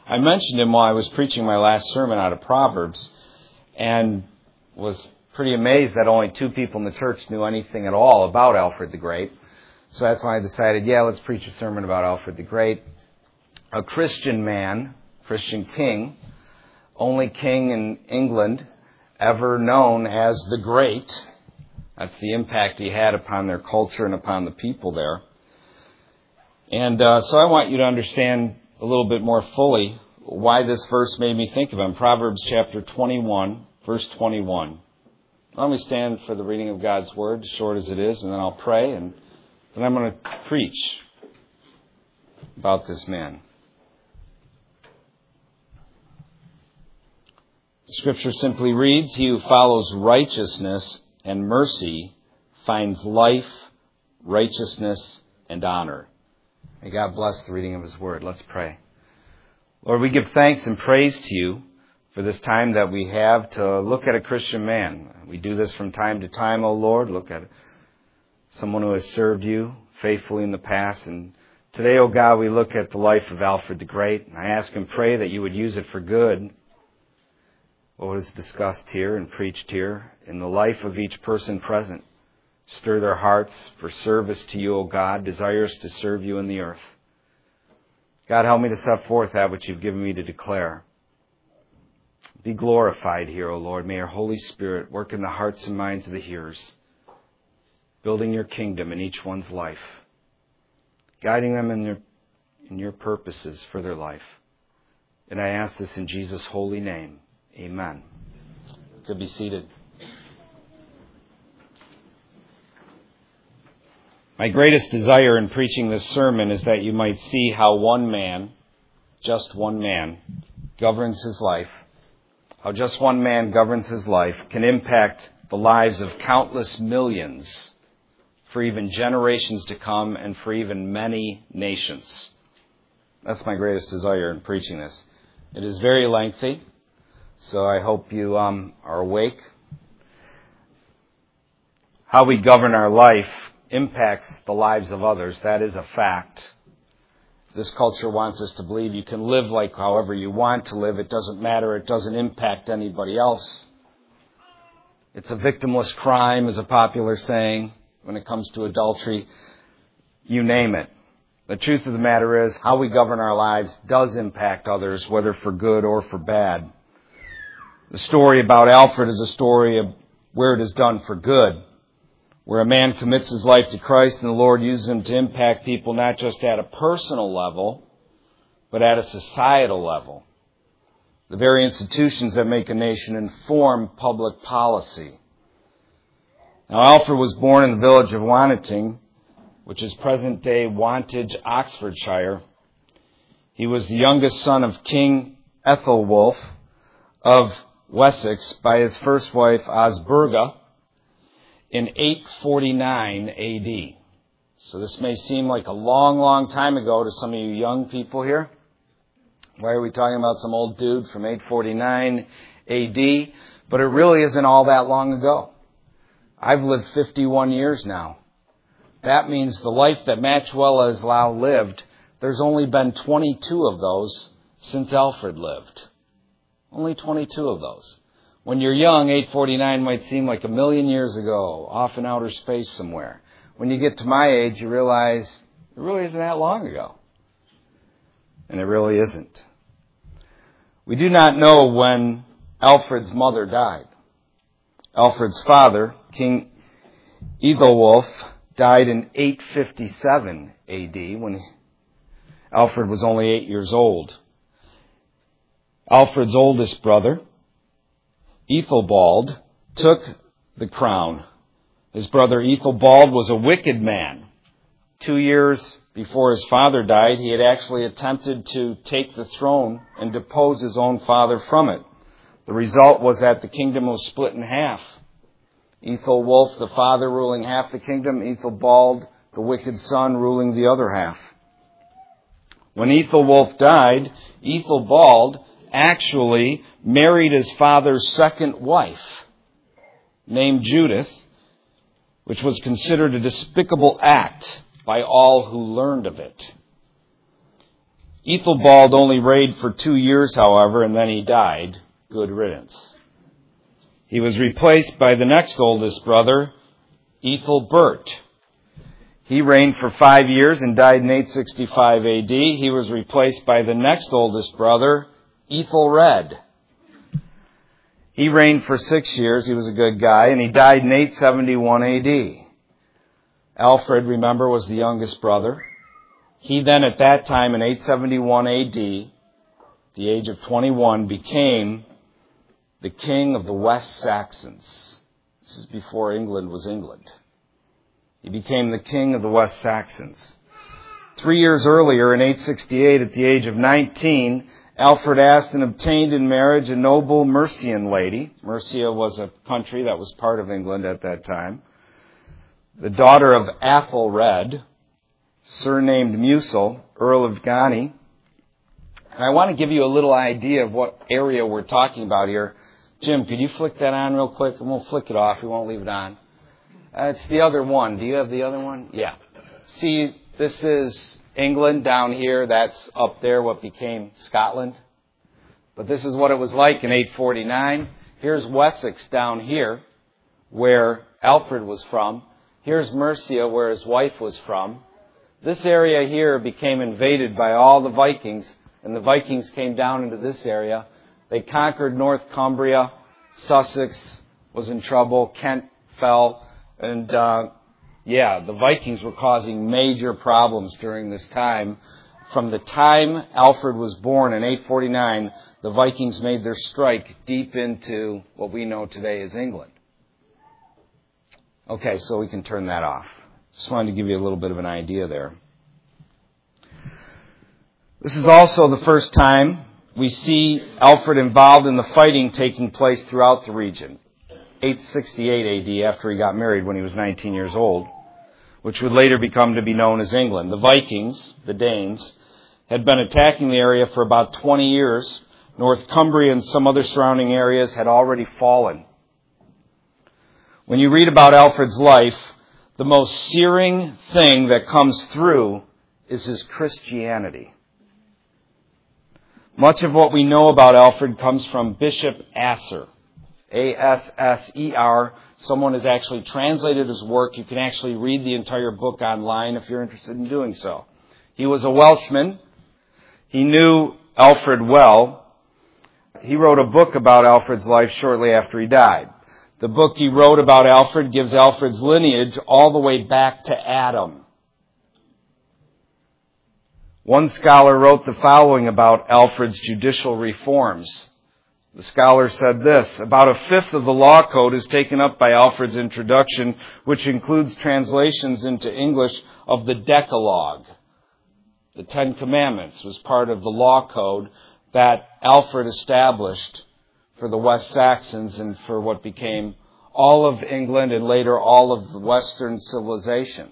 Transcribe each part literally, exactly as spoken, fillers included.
I mentioned him while I was preaching my last sermon out of Proverbs, and was pretty amazed that only two people in the church knew anything at all about Alfred the Great. So that's why I decided, yeah, let's preach a sermon about Alfred the Great. A Christian man, Christian king, only king in England ever known as the Great. That's the impact he had upon their culture and upon the people there. And uh, so I want you to understand a little bit more fully why this verse made me think of him. Proverbs chapter twenty-one, verse twenty-one. Why don't we stand for the reading of God's Word, short as it is, and then I'll pray, and then I'm going to preach about this man. The Scripture simply reads, "He who follows righteousness and mercy finds life, righteousness, and honor." May God bless the reading of His Word. Let's pray. Lord, we give thanks and praise to You for this time that we have to look at a Christian man. We do this from time to time, O Lord. Look at someone who has served You faithfully in the past. And today, O God, we look at the life of Alfred the Great. And I ask and pray that You would use it for good, what is discussed here and preached here, in the life of each person present. Stir their hearts for service to You, O God, desirous to serve You in the earth. God, help me to set forth that which You've given me to declare. Be glorified here, O Lord. May Your Holy Spirit work in the hearts and minds of the hearers, building Your kingdom in each one's life, guiding them in, their, in Your purposes for their life. And I ask this in Jesus' holy name. Amen. You could be seated. My greatest desire in preaching this sermon is that you might see how one man, just one man, governs his life, how just one man governs his life can impact the lives of countless millions for even generations to come and for even many nations. That's my greatest desire in preaching this. It is very lengthy, so I hope you um, are awake. How we govern our life impacts the lives of others. That is a fact. This culture wants us to believe you can live like however you want to live. It doesn't matter. It doesn't impact anybody else. It's a victimless crime, is a popular saying when it comes to adultery. You name it. The truth of the matter is, how we govern our lives does impact others, whether for good or for bad. The story about Alfred is a story of where it is done for good, where a man commits his life to Christ and the Lord uses him to impact people not just at a personal level, but at a societal level. The very institutions that make a nation inform public policy. Now, Alfred was born in the village of Wantage, which is present-day Wantage, Oxfordshire. He was the youngest son of King Ethelwulf of Wessex by his first wife, Osburga, in eight forty-nine A D. So this may seem like a long, long time ago to some of you young people here. Why are we talking about some old dude from eight forty-nine A D? But it really isn't all that long ago. I've lived fifty-one years now. That means the life that Maxwell has now lived, there's only been twenty-two of those since Alfred lived. Only twenty-two of those. When you're young, eight forty-nine might seem like a million years ago, off in outer space somewhere. When you get to my age, you realize it really isn't that long ago. And it really isn't. We do not know when Alfred's mother died. Alfred's father, King Ethelwulf, died in eight fifty-seven A D when Alfred was only eight years old. Alfred's oldest brother, Ethelbald, took the crown. His brother Ethelbald was a wicked man. Two years before his father died, he had actually attempted to take the throne and depose his own father from it. The result was that the kingdom was split in half. Ethelwulf, the father, ruling half the kingdom, Ethelbald, the wicked son, ruling the other half. When Ethelwulf died, Ethelbald actually married his father's second wife, named Judith, which was considered a despicable act by all who learned of it. Ethelbald only reigned for two years, however, and then he died. Good riddance. He was replaced by the next oldest brother, Ethelbert. He reigned for five years and died in eight sixty-five A D. He was replaced by the next oldest brother, Ethelred. He reigned for six years. He was a good guy, and he died in eight seventy-one A D. Alfred, remember, was the youngest brother. He then, at that time, in eight seventy-one A D, the age of twenty-one, became the king of the West Saxons. This is before England was England. He became the king of the West Saxons. Three years earlier, in eight sixty-eight, at the age of nineteen, Alfred asked and obtained in marriage a noble Mercian lady. Mercia was a country that was part of England at that time. The daughter of Athelred, surnamed Musil, Earl of Gani. And I want to give you a little idea of what area we're talking about here. Jim, could you flick that on real quick? And we'll flick it off. We won't leave it on. Uh, it's the other one. Do you have the other one? Yeah. See, this is England down here. That's up there, what became Scotland. But this is what it was like in eight forty-nine. Here's Wessex down here, where Alfred was from. Here's Mercia, where his wife was from. This area here became invaded by all the Vikings, and the Vikings came down into this area. They conquered North Cumbria. Sussex was in trouble. Kent fell. And, uh, yeah, the Vikings were causing major problems during this time. From the time Alfred was born in eight forty-nine, the Vikings made their strike deep into what we know today as England. Okay, so we can turn that off. Just wanted to give you a little bit of an idea there. This is also the first time we see Alfred involved in the fighting taking place throughout the region. eight sixty-eight A D, after he got married when he was nineteen years old, which would later become to be known as England. The Vikings, the Danes, had been attacking the area for about twenty years. North Cumbria and some other surrounding areas had already fallen. When you read about Alfred's life, the most searing thing that comes through is his Christianity. Much of what we know about Alfred comes from Bishop Asser. A S S E R. Someone has actually translated his work. You can actually read the entire book online if you're interested in doing so. He was a Welshman. He knew Alfred well. He wrote a book about Alfred's life shortly after he died. The book he wrote about Alfred gives Alfred's lineage all the way back to Adam. One scholar wrote the following about Alfred's judicial reforms. The scholar said this: about a fifth of the law code is taken up by Alfred's introduction, which includes translations into English of the Decalogue. The Ten Commandments was part of the law code that Alfred established for the West Saxons and for what became all of England and later all of the Western civilization.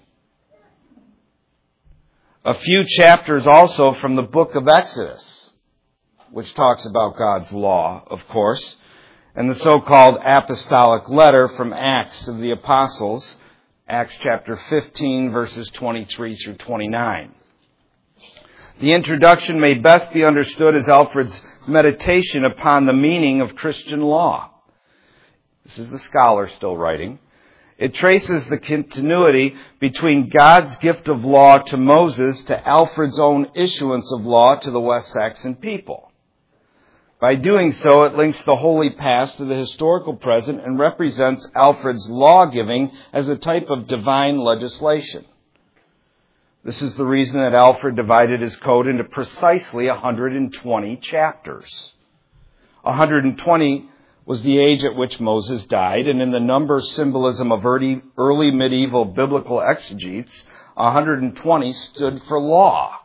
A few chapters also from the book of Exodus, which talks about God's law, of course, and the so-called apostolic letter from Acts of the Apostles, Acts chapter fifteen, verses twenty-three through twenty-nine. The introduction may best be understood as Alfred's meditation upon the meaning of Christian law. This is the scholar still writing. It traces the continuity between God's gift of law to Moses to Alfred's own issuance of law to the West Saxon people. By doing so, it links the holy past to the historical present and represents Alfred's law-giving as a type of divine legislation. This is the reason that Alfred divided his code into precisely one hundred twenty chapters. one hundred twenty was the age at which Moses died, and in the number symbolism of early, early medieval biblical exegetes, one hundred twenty stood for law.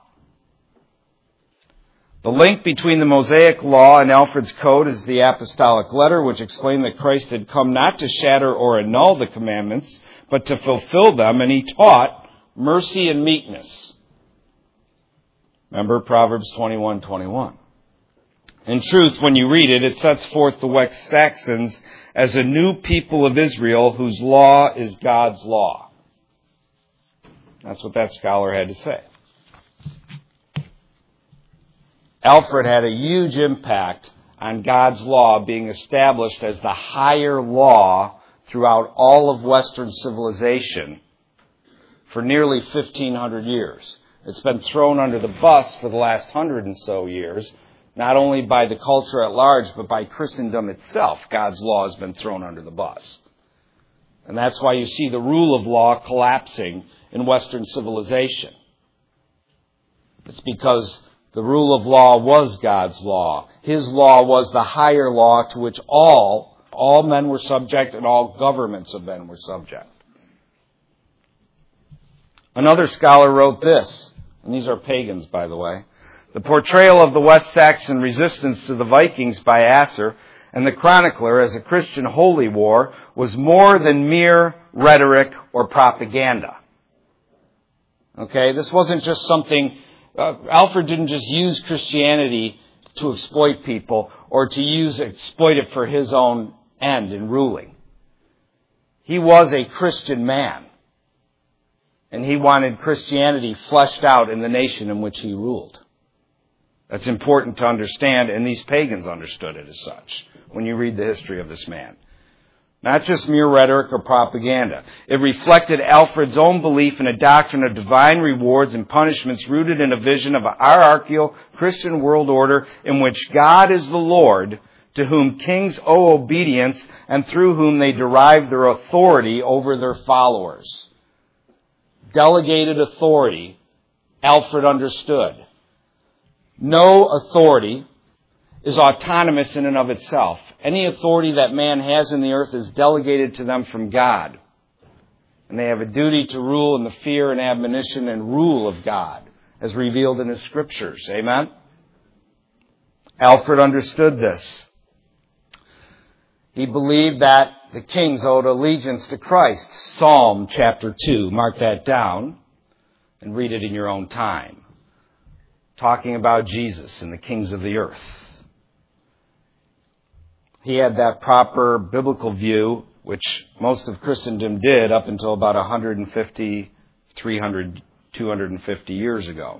The link between the Mosaic law and Alfred's code is the apostolic letter, which explained that Christ had come not to shatter or annul the commandments, but to fulfill them, and he taught mercy and meekness. Remember Proverbs twenty-one twenty-one. In truth, when you read it, it sets forth the West Saxons as a new people of Israel whose law is God's law. That's what that scholar had to say. Alfred had a huge impact on God's law being established as the higher law throughout all of Western civilization for nearly fifteen hundred years. It's been thrown under the bus for the last hundred and so years, not only by the culture at large, but by Christendom itself. God's law has been thrown under the bus. And that's why you see the rule of law collapsing in Western civilization. It's because the rule of law was God's law. His law was the higher law to which all, all men were subject and all governments of men were subject. Another scholar wrote this, and these are pagans, by the way. The portrayal of the West Saxon resistance to the Vikings by Asser and the chronicler as a Christian holy war was more than mere rhetoric or propaganda. Okay, this wasn't just something... Uh, Alfred didn't just use Christianity to exploit people or to use exploit it for his own end in ruling. He was a Christian man, and he wanted Christianity fleshed out in the nation in which he ruled. That's important to understand, and these pagans understood it as such when you read the history of this man. Not just mere rhetoric or propaganda. It reflected Alfred's own belief in a doctrine of divine rewards and punishments rooted in a vision of a hierarchical Christian world order in which God is the Lord, to whom kings owe obedience and through whom they derive their authority over their followers. Delegated authority, Alfred understood. No authority is autonomous in and of itself. Any authority that man has in the earth is delegated to them from God. And they have a duty to rule in the fear and admonition and rule of God, as revealed in His Scriptures. Amen? Alfred understood this. He believed that the kings owed allegiance to Christ. Psalm chapter two. Mark that down and read it in your own time. Talking about Jesus and the kings of the earth. He had that proper biblical view, which most of Christendom did up until about one hundred fifty, three hundred, two hundred fifty years ago.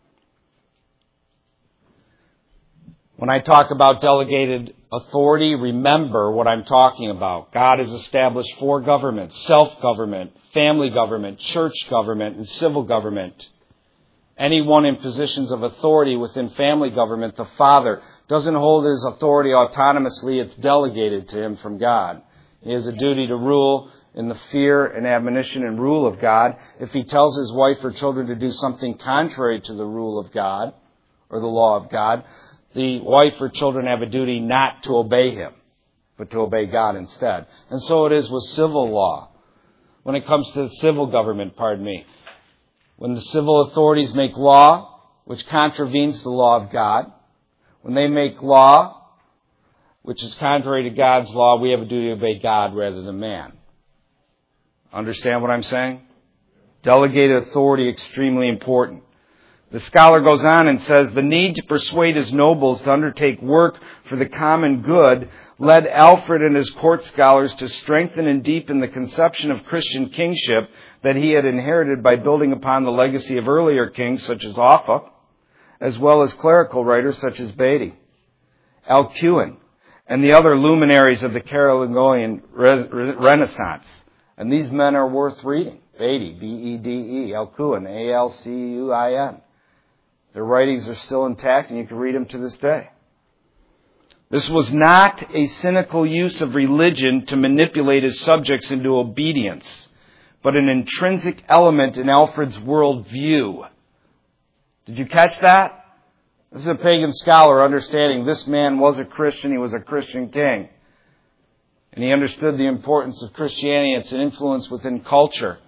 When I talk about delegated authority, remember what I'm talking about. God has established four governments: self-government, family government, church government, and civil government. Anyone in positions of authority within family government, the father, doesn't hold his authority autonomously. It's delegated to him from God. He has a duty to rule in the fear and admonition and rule of God. If he tells his wife or children to do something contrary to the rule of God or the law of God, the wife or children have a duty not to obey him, but to obey God instead. And so it is with civil law. When it comes to civil government, pardon me, when the civil authorities make law which contravenes the law of God, when they make law which is contrary to God's law, we have a duty to obey God rather than man. Understand what I'm saying? Delegated authority, extremely important. The scholar goes on and says, the need to persuade his nobles to undertake work for the common good led Alfred and his court scholars to strengthen and deepen the conception of Christian kingship that he had inherited by building upon the legacy of earlier kings such as Offa, as well as clerical writers such as Beatty, Alcuin, and the other luminaries of the Carolingian Renaissance. And these men are worth reading. Beatty, B E D E, Alcuin, A L C U I N. Their writings are still intact, and you can read them to this day. This was not a cynical use of religion to manipulate his subjects into obedience, but an intrinsic element in Alfred's worldview. Did you catch that? This is a pagan scholar understanding this man was a Christian, he was a Christian king. And he understood the importance of Christianity and its influence within culture.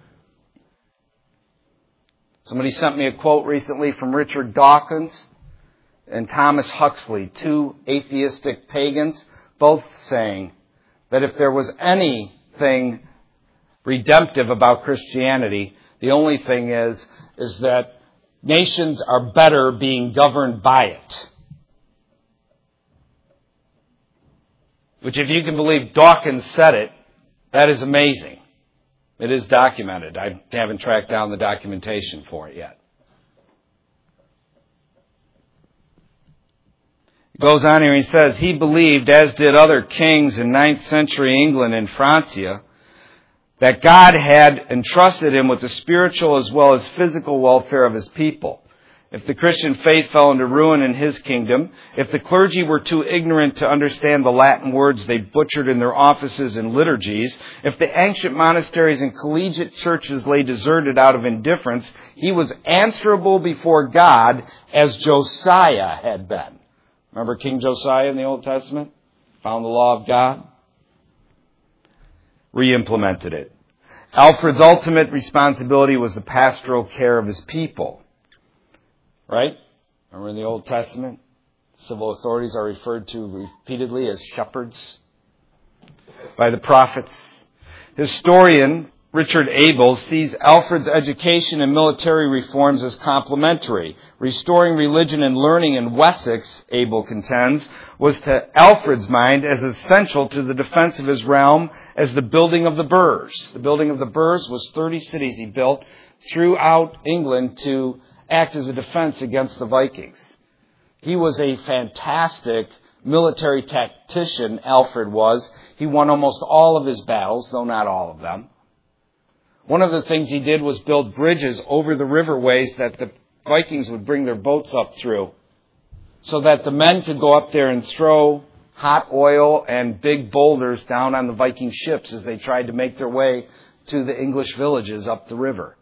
Somebody sent me a quote recently from Richard Dawkins and Thomas Huxley, two atheistic pagans, both saying that if there was anything redemptive about Christianity, the only thing is, is that nations are better being governed by it. Which, if you can believe Dawkins said it, that is amazing. It is documented. I haven't tracked down the documentation for it yet. He goes on here and he says, he believed, as did other kings in ninth century England and Francia, that God had entrusted him with the spiritual as well as physical welfare of his people. If the Christian faith fell into ruin in his kingdom, if the clergy were too ignorant to understand the Latin words they butchered in their offices and liturgies, if the ancient monasteries and collegiate churches lay deserted out of indifference, he was answerable before God as Josiah had been. Remember King Josiah in the Old Testament? Found the law of God. Re-implemented it. Alfred's ultimate responsibility was the pastoral care of his people. Right? Remember in the Old Testament, civil authorities are referred to repeatedly as shepherds by the prophets. Historian Richard Abel sees Alfred's education and military reforms as complementary. Restoring religion and learning in Wessex, Abel contends, was to Alfred's mind as essential to the defense of his realm as the building of the burhs. The building of the burhs was thirty cities he built throughout England to act as a defense against the Vikings. He was a fantastic military tactician, Alfred was. He won almost all of his battles, though not all of them. One of the things he did was build bridges over the riverways that the Vikings would bring their boats up through, so that the men could go up there and throw hot oil and big boulders down on the Viking ships as they tried to make their way to the English villages up the river.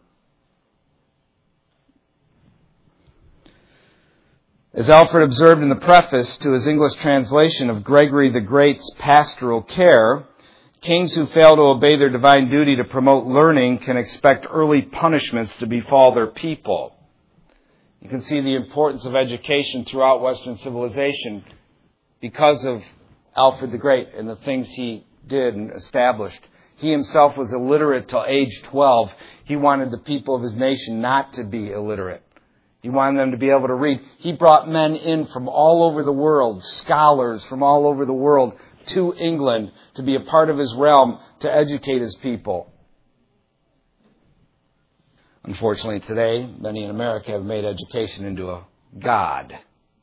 As Alfred observed in the preface to his English translation of Gregory the Great's Pastoral Care, kings who fail to obey their divine duty to promote learning can expect early punishments to befall their people. You can see the importance of education throughout Western civilization because of Alfred the Great and the things he did and established. He himself was illiterate till age twelve. He wanted the people of his nation not to be illiterate. He wanted them to be able to read. He brought men in from all over the world, scholars from all over the world, to England to be a part of his realm, to educate his people. Unfortunately, today, many in America have made education into a god.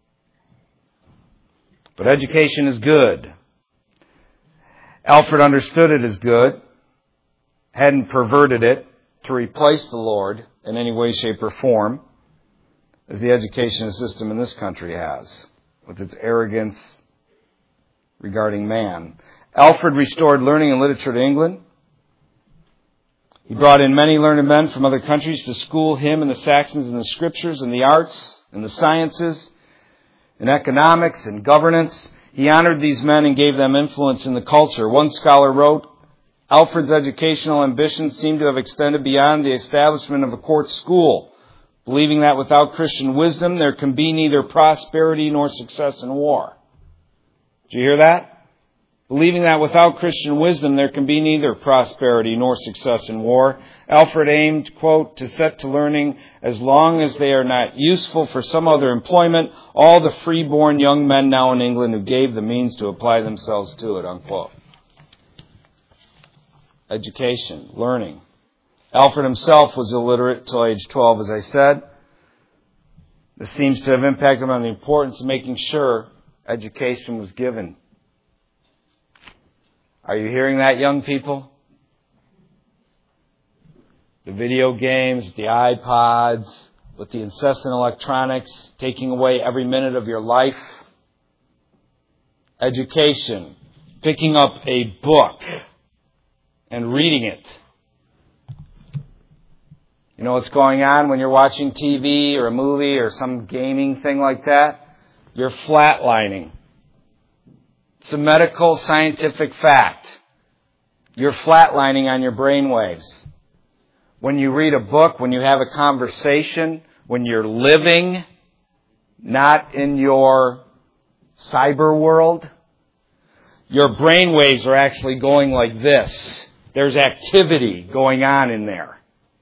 But education is good. Alfred understood it as good, hadn't perverted it to replace the Lord in any way, shape, or form, as the education system in this country has, with its arrogance regarding man. Alfred restored learning and literature to England. He brought in many learned men from other countries to school him and the Saxons in the scriptures and the arts and the sciences, in economics and governance. He honored these men and gave them influence in the culture. One scholar wrote, Alfred's educational ambitions seem to have extended beyond the establishment of a court school, believing that without Christian wisdom there can be neither prosperity nor success in war. Did you hear that? Believing that without Christian wisdom there can be neither prosperity nor success in war. Alfred aimed, quote, to set to learning, as long as they are not useful for some other employment, all the free-born young men now in England who gave the means to apply themselves to it, unquote. Education, learning. Alfred himself was illiterate till age twelve, as I said. This seems to have impacted him on the importance of making sure education was given. Are you hearing that, young people? The video games, the iPods, with the incessant electronics taking away every minute of your life. Education, picking up a book and reading it. You know what's going on when you're watching T V or a movie or some gaming thing like that? You're flatlining. It's a medical, scientific fact. You're flatlining on your brain waves. When you read a book, when you have a conversation, when you're living, not in your cyber world, your brain waves are actually going like this. There's activity going on in there.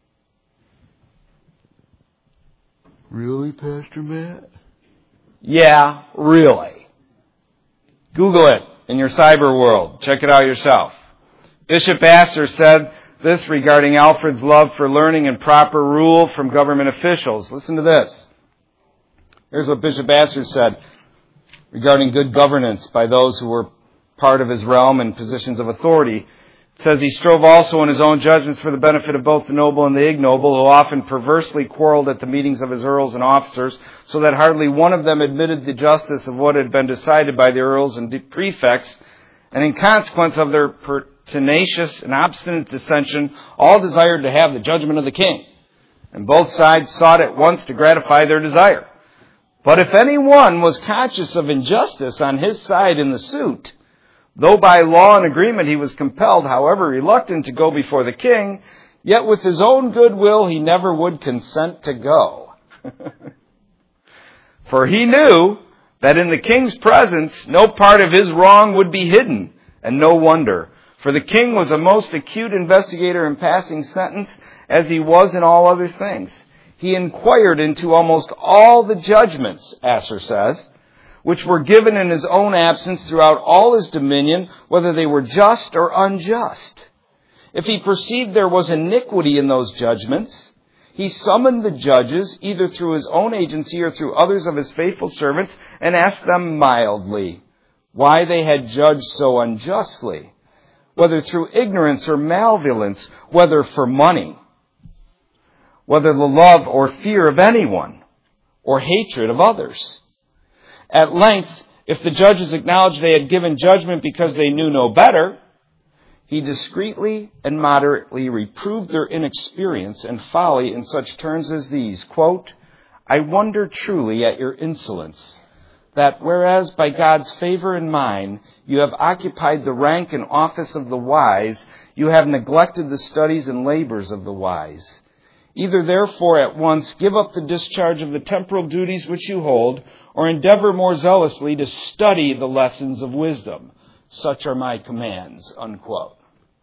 Really, Pastor Matt? Yeah, really. Google it in your cyber world. Check it out yourself. Bishop Asser said this regarding Alfred's love for learning and proper rule from government officials. Listen to this. Here's what Bishop Asser said regarding good governance by those who were part of his realm and positions of authority. It says he strove also in his own judgments for the benefit of both the noble and the ignoble, who often perversely quarreled at the meetings of his earls and officers, so that hardly one of them admitted the justice of what had been decided by the earls and prefects, and in consequence of their pertinacious and obstinate dissension, all desired to have the judgment of the king, and both sides sought at once to gratify their desire. But if any one was conscious of injustice on his side in the suit, though by law and agreement he was compelled, however reluctant, to go before the king, yet with his own good will he never would consent to go. For he knew that in the king's presence no part of his wrong would be hidden, and no wonder. For the king was a most acute investigator in passing sentence, as he was in all other things. He inquired into almost all the judgments, Asser says, which were given in his own absence throughout all his dominion, whether they were just or unjust. If he perceived there was iniquity in those judgments, he summoned the judges, either through his own agency or through others of his faithful servants, and asked them mildly why they had judged so unjustly, whether through ignorance or malevolence, whether for money, whether the love or fear of anyone, or hatred of others. At length, if the judges acknowledged they had given judgment because they knew no better, he discreetly and moderately reproved their inexperience and folly in such terms as these, quote, I wonder truly at your insolence, that whereas by God's favor and mine you have occupied the rank and office of the wise, you have neglected the studies and labors of the wise. Either therefore at once give up the discharge of the temporal duties which you hold, or endeavor more zealously to study the lessons of wisdom. Such are my commands, unquote.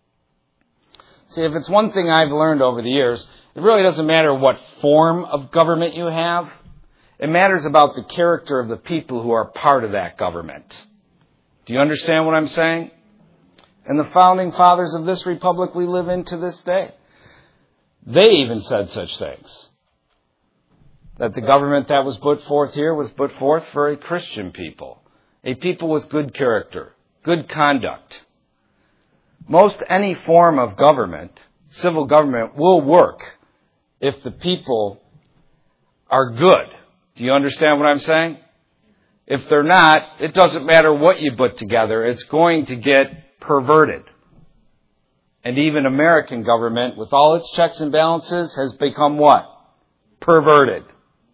See, if it's one thing I've learned over the years, it really doesn't matter what form of government you have. It matters about the character of the people who are part of that government. Do you understand what I'm saying? And the founding fathers of this republic we live in to this day, they even said such things. That the government that was put forth here was put forth for a Christian people. A people with good character, good conduct. Most any form of government, civil government, will work if the people are good. Do you understand what I'm saying? If they're not, it doesn't matter what you put together. It's going to get perverted. And even American government, with all its checks and balances, has become what? Perverted.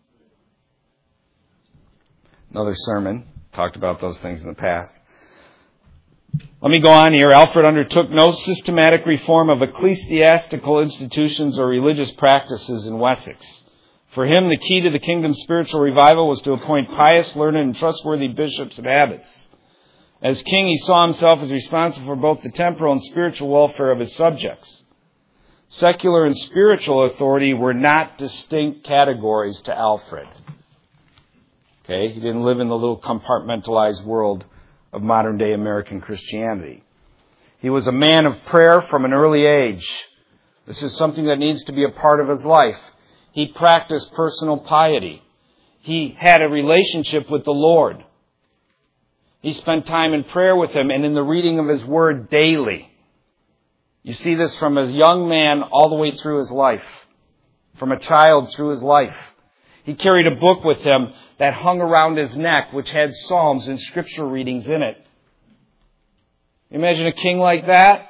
Another sermon. Talked about those things in the past. Let me go on here. Alfred undertook no systematic reform of ecclesiastical institutions or religious practices in Wessex. For him, the key to the kingdom's spiritual revival was to appoint pious, learned, and trustworthy bishops and abbots. As king, he saw himself as responsible for both the temporal and spiritual welfare of his subjects. Secular and spiritual authority were not distinct categories to Alfred. Okay, he didn't live in the little compartmentalized world of modern-day American Christianity. He was a man of prayer from an early age. This is something that needs to be a part of his life. He practiced personal piety. He had a relationship with the Lord. He spent time in prayer with Him and in the reading of His Word daily. You see this from a young man all the way through his life. From a child through his life. He carried a book with him that hung around his neck, which had psalms and scripture readings in it. Imagine a king like that.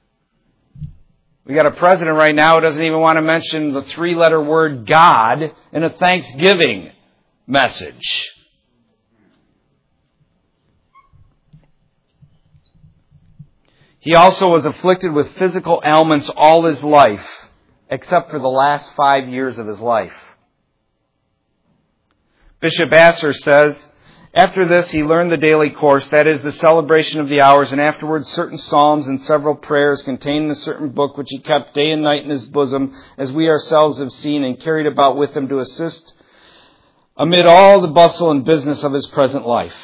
We got a president right now who doesn't even want to mention the three-letter word God in a Thanksgiving message. He also was afflicted with physical ailments all his life, except for the last five years of his life. Bishop Asser says, after this he learned the daily course, that is, the celebration of the hours, and afterwards certain psalms and several prayers contained in a certain book which he kept day and night in his bosom, as we ourselves have seen, and carried about with him to assist amid all the bustle and business of his present life.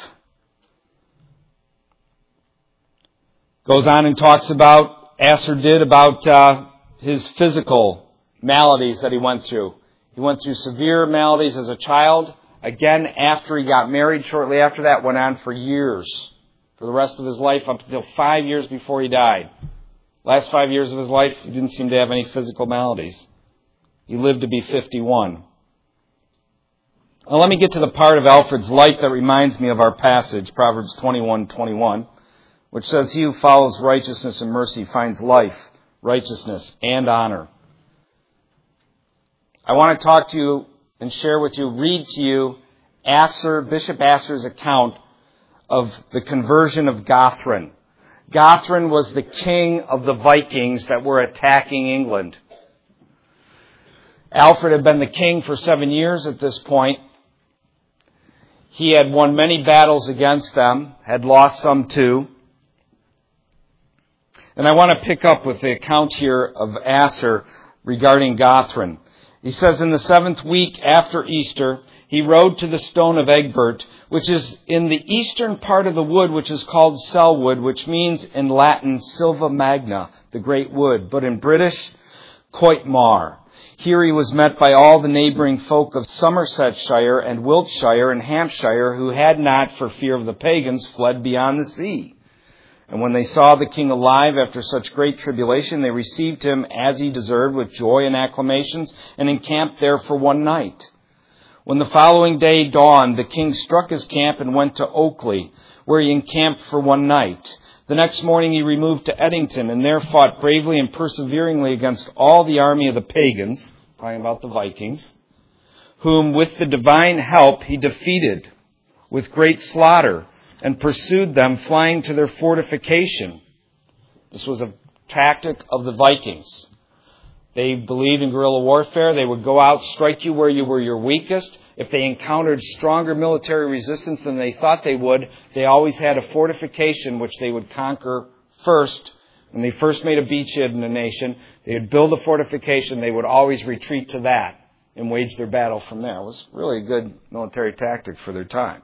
Goes on and talks about, Asser did, about uh, his physical maladies that he went through. He went through severe maladies as a child, Again, after he got married, shortly after that, went on for years. For the rest of his life, up until five years before he died. Last five years of his life, he didn't seem to have any physical maladies. He lived to be fifty-one. Now let me get to the part of Alfred's life that reminds me of our passage, Proverbs twenty-one twenty-one, which says, "He who follows righteousness and mercy finds life, righteousness, and honor." I want to talk to you and share with you, read to you Asser, Bishop Asser's account of the conversion of Gothrin. Gothrin was the king of the Vikings that were attacking England. Alfred had been the king for seven years at this point. He had won many battles against them, had lost some too. And I want to pick up with the account here of Asser regarding Gothrin. He says, "In the seventh week after Easter, he rode to the stone of Egbert, which is in the eastern part of the wood, which is called Selwood, which means in Latin Silva Magna, the great wood, but in British, Coitmar. Here he was met by all the neighbouring folk of Somersetshire and Wiltshire and Hampshire, who had not, for fear of the pagans, fled beyond the sea. And when they saw the king alive after such great tribulation, they received him as he deserved with joy and acclamations, and encamped there for one night. When the following day dawned, the king struck his camp and went to Oakley, where he encamped for one night. The next morning he removed to Eddington, and there fought bravely and perseveringly against all the army of the pagans," talking about the Vikings, "whom with the divine help he defeated with great slaughter, and pursued them, flying to their fortification." This was a tactic of the Vikings. They believed in guerrilla warfare. They would go out, strike you where you were your weakest. If they encountered stronger military resistance than they thought they would, they always had a fortification which they would conquer first. When they first made a beachhead in a nation, they would build a fortification. They would always retreat to that and wage their battle from there. It was really a good military tactic for their time.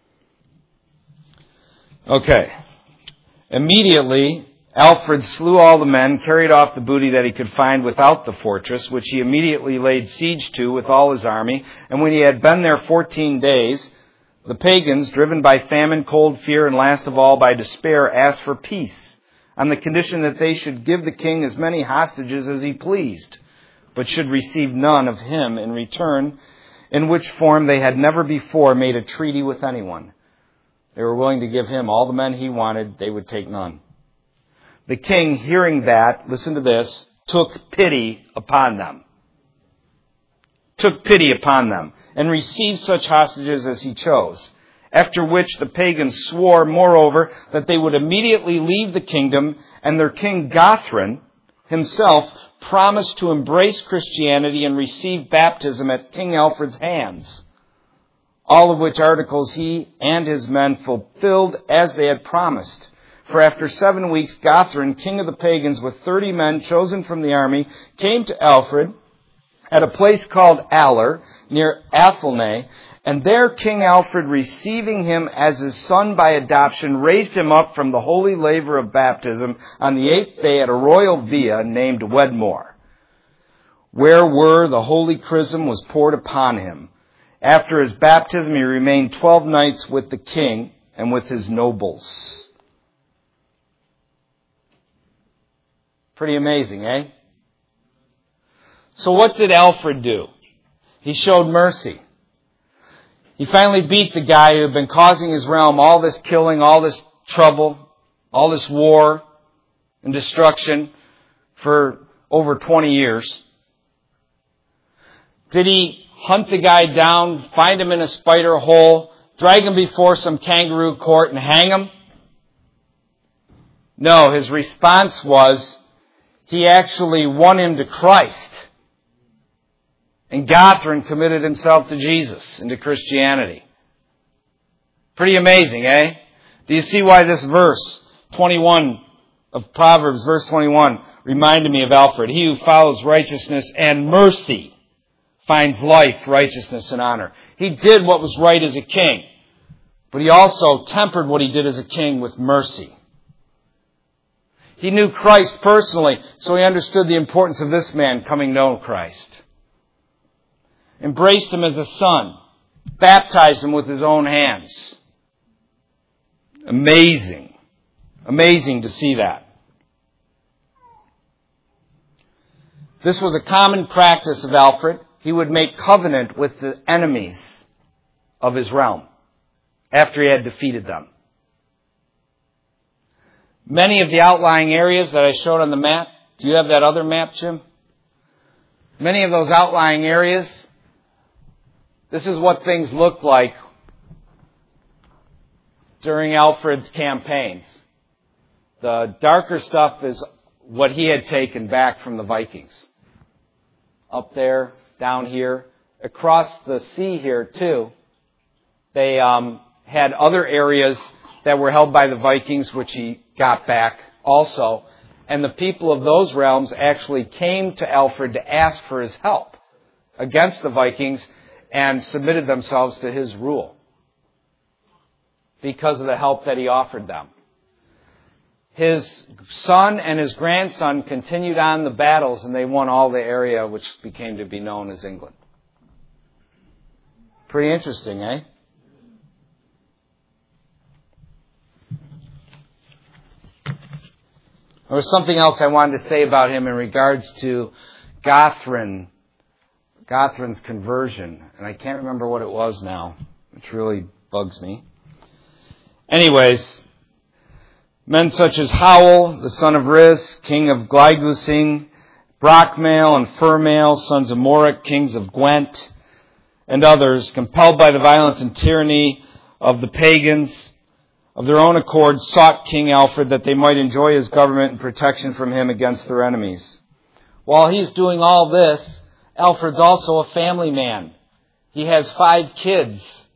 Okay. Immediately, Alfred slew all the men, carried off the booty that he could find without the fortress, which he immediately laid siege to with all his army. And when he had been there fourteen days, the pagans, driven by famine, cold, fear, and last of all by despair, asked for peace, on the condition that they should give the king as many hostages as he pleased, but should receive none of him in return, in which form they had never before made a treaty with anyone. They were willing to give him all the men he wanted, they would take none. The king, hearing that, listen to this, took pity upon them. Took pity upon them, and received such hostages as he chose. After which the pagans swore, moreover, that they would immediately leave the kingdom, and their king Gothrin himself promised to embrace Christianity and receive baptism at King Alfred's hands. All of which articles he and his men fulfilled as they had promised. For after seven weeks, Gothrin, king of the pagans, with thirty men chosen from the army, came to Alfred at a place called Aller, near Athelney, and there King Alfred, receiving him as his son by adoption, raised him up from the holy laver of baptism on the eighth day at a royal villa named Wedmore, where were the holy chrism was poured upon him. After his baptism, he remained twelve nights with the king and with his nobles. Pretty amazing, eh? So what did Alfred do? He showed mercy. He finally beat the guy who had been causing his realm all this killing, all this trouble, all this war and destruction for over twenty years. Did he hunt the guy down, find him in a spider hole, drag him before some kangaroo court and hang him? No, his response was, he actually won him to Christ. And Gothrin committed himself to Jesus and to Christianity. Pretty amazing, eh? Do you see why this verse, twenty-one of Proverbs, verse twenty-one, reminded me of Alfred? He who follows righteousness and mercy finds life, righteousness, and honor. He did what was right as a king, but he also tempered what he did as a king with mercy. He knew Christ personally, so he understood the importance of this man coming to know Christ. Embraced him as a son. baptized him with his own hands. Amazing. Amazing to see that. This was a common practice of Alfred. He would make covenant with the enemies of his realm after he had defeated them. Many of the outlying areas that I showed on the map, do you have that other map, Jim? Many of those outlying areas, this is what things looked like during Alfred's campaigns. The darker stuff is what he had taken back from the Vikings. Up there, down here, across the sea here too, they um, had other areas that were held by the Vikings, which he got back also. And the people of those realms actually came to Alfred to ask for his help against the Vikings and submitted themselves to his rule because of the help that he offered them. His son and his grandson continued on the battles, and they won all the area which became to be known as England. Pretty interesting, eh? There was something else I wanted to say about him in regards to Gothren, Gothrin's conversion. And I can't remember what it was now, which really bugs me. Anyways, men such as Howell, the son of Riz, king of Gleigusing, Brockmail and Furmail, sons of Morik, kings of Gwent, and others, compelled by the violence and tyranny of the pagans, of their own accord, sought King Alfred that they might enjoy his government and protection from him against their enemies. While he's doing all this, Alfred's also a family man. He has five kids.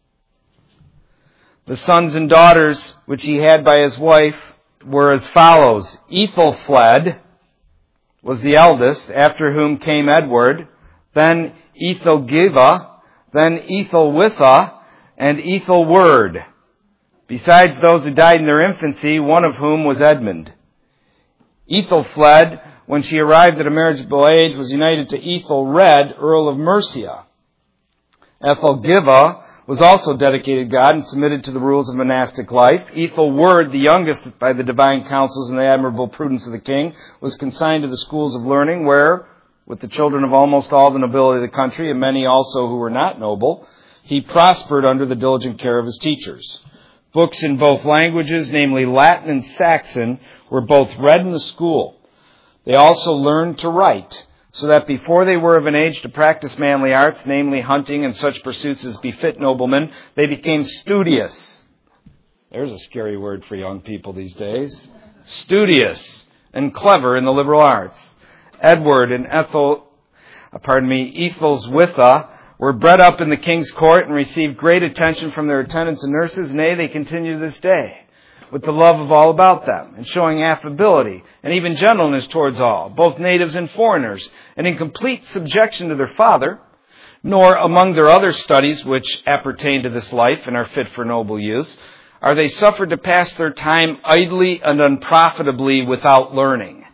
The sons and daughters which he had by his wife were as follows. Ethelfled was the eldest, after whom came Edward, then Ethelgiva, then Ethelwitha, and Ethelwerd. Besides those who died in their infancy, one of whom was Edmund. Ethelfled, when she arrived at a marriageable age, was united to Ethelred, Earl of Mercia. Ethelgiva was also dedicated to God and submitted to the rules of monastic life. Ethelwerd, the youngest by the divine counsels and the admirable prudence of the king, was consigned to the schools of learning where, with the children of almost all the nobility of the country, and many also who were not noble, he prospered under the diligent care of his teachers. Books in both languages, namely Latin and Saxon, were both read in the school. They also learned to write, so that before they were of an age to practice manly arts, namely hunting and such pursuits as befit noblemen, they became studious. There's a scary word for young people these days. Studious and clever in the liberal arts. Edward and Ethel, pardon me, Ethelwitha, were bred up in the king's court and received great attention from their attendants and nurses. Nay, they continue to this day, with the love of all about them, and showing affability and even gentleness towards all, both natives and foreigners, and in complete subjection to their father. Nor among their other studies, which appertain to this life and are fit for noble use, are they suffered to pass their time idly and unprofitably without learning.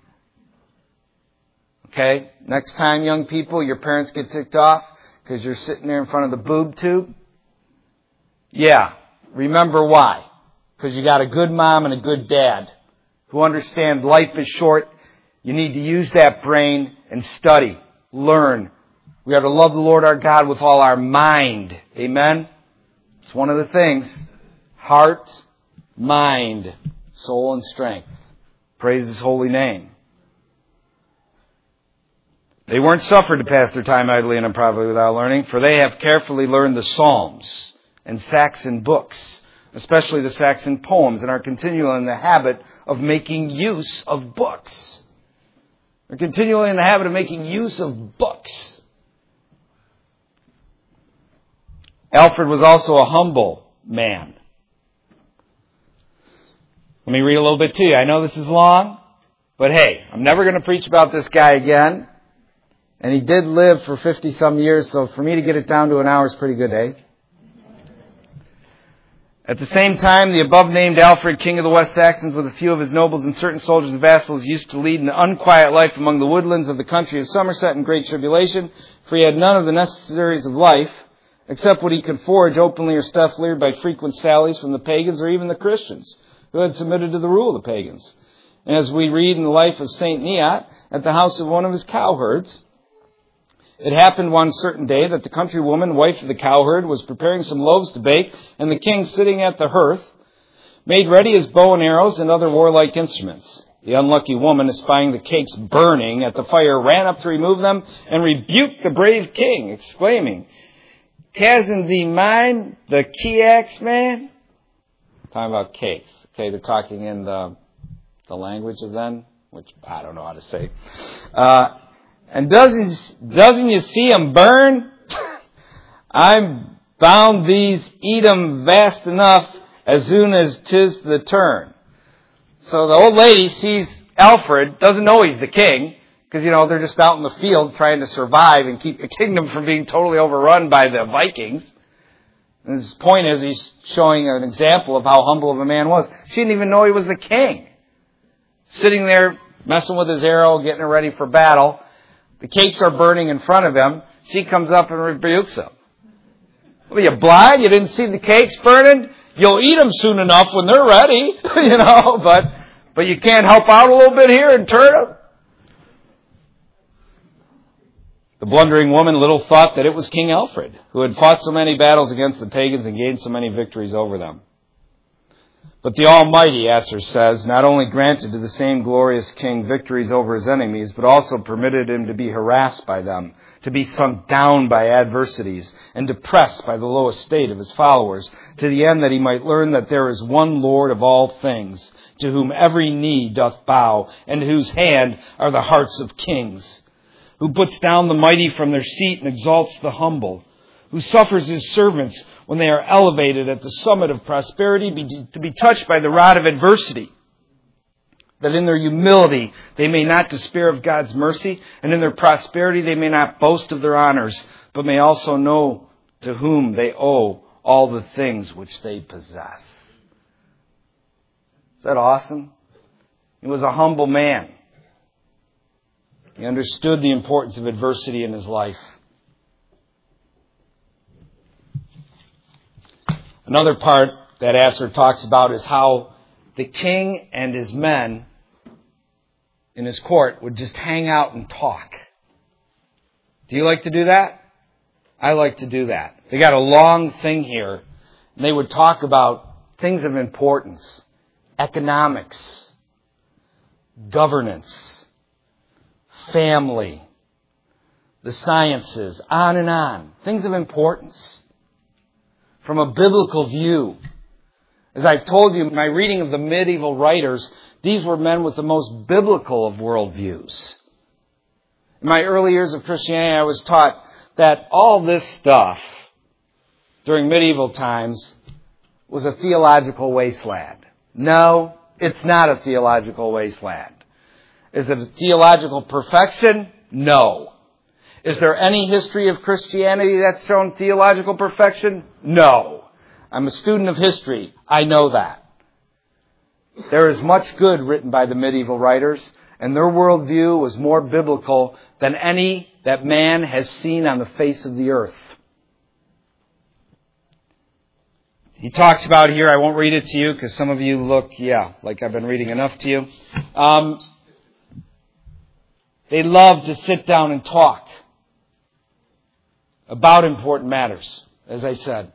Okay? Next time, young people, your parents get ticked off because you're sitting there in front of the boob tube. Yeah, remember why. Because you got a good mom and a good dad who understand life is short. You need to use that brain and study, learn. We are to love the Lord our God with all our mind. Amen? It's one of the things. Heart, mind, soul, and strength. Praise His holy name. They weren't suffered to pass their time idly and unprofitably without learning, for they have carefully learned the Psalms and Saxon books, especially the Saxon poems, and are continually in the habit of making use of books. They're continually in the habit of making use of books. Alfred was also a humble man. Let me read a little bit to you. I know this is long, but hey, I'm never going to preach about this guy again. And he did live for fifty-some years, so for me to get it down to an hour is pretty good, eh? At the same time, the above-named Alfred, king of the West Saxons, with a few of his nobles and certain soldiers and vassals, used to lead an unquiet life among the woodlands of the country of Somerset in great tribulation, for he had none of the necessaries of life, except what he could forge openly or stealthily by frequent sallies from the pagans or even the Christians who had submitted to the rule of the pagans. And as we read in the life of Saint Neot, at the house of one of his cowherds, it happened one certain day that the countrywoman, wife of the cowherd, was preparing some loaves to bake, and the king, sitting at the hearth, made ready his bow and arrows and other warlike instruments. The unlucky woman, espying the cakes burning at the fire, ran up to remove them and rebuked the brave king, exclaiming, "Hasn't thee mind the Keax man?" Talking about cakes. Okay, they're talking in the the language of then, which I don't know how to say. Uh, and doesn't doesn't you see 'em burn? I'm bound these eat 'em vast enough as soon as 'tis the turn. So the old lady sees Alfred, doesn't know he's the king, because, you know, they're just out in the field trying to survive and keep the kingdom from being totally overrun by the Vikings. And his point is he's showing an example of how humble of a man was. She didn't even know he was the king. Sitting there, messing with his arrow, getting it ready for battle. The cakes are burning in front of him. She comes up and rebukes him. What are you, blind? You didn't see the cakes burning? You'll eat them soon enough when they're ready, you know, but but you can't help out a little bit here and turn them. The blundering woman little thought that it was King Alfred, who had fought so many battles against the pagans and gained so many victories over them. But the Almighty, Asser says, not only granted to the same glorious king victories over his enemies, but also permitted him to be harassed by them, to be sunk down by adversities, and depressed by the low estate of his followers, to the end that he might learn that there is one Lord of all things, to whom every knee doth bow, and to whose hand are the hearts of kings, who puts down the mighty from their seat and exalts the humble, who suffers his servants when they are elevated at the summit of prosperity be, to be touched by the rod of adversity, that in their humility they may not despair of God's mercy, and in their prosperity they may not boast of their honors, but may also know to whom they owe all the things which they possess. Is that awesome? He was a humble man. He understood the importance of adversity in his life. Another part that Asser talks about is how the king and his men in his court would just hang out and talk. Do you like to do that? I like to do that. They got a long thing here, and they would talk about things of importance: economics, governance, family, the sciences, on and on. Things of importance. From a biblical view. As I've told you, in my reading of the medieval writers, these were men with the most biblical of worldviews. In my early years of Christianity, I was taught that all this stuff during medieval times was a theological wasteland. No, it's not a theological wasteland. Is it a theological perfection? No. Is there any history of Christianity that's shown theological perfection? No. I'm a student of history. I know that. There is much good written by the medieval writers, and their worldview was more biblical than any that man has seen on the face of the earth. He talks about here, I won't read it to you because some of you look, yeah, like I've been reading enough to you. Um, they love to sit down and talk about important matters, as I said.